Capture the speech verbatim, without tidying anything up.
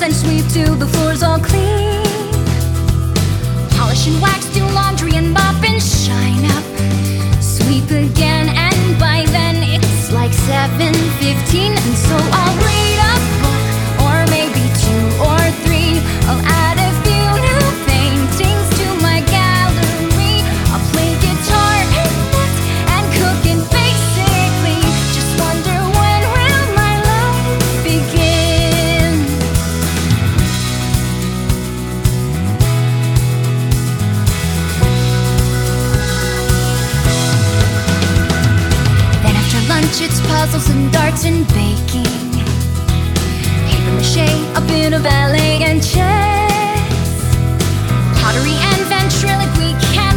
and sweep till the floor's all clean. Polish and wax, do laundry and mop and shine up. Sweep again, and by then it's like seven fifteen. And so I'll read a book, or maybe two or three. I'll add a few new paintings to my gallery. I'll play guitar and knit and cook, and basically just wonder, when will my life begin? Then after lunch it's puzzles and darts and baking, paper mache, a bit of ballet and chess, pottery and ventriloquy, cat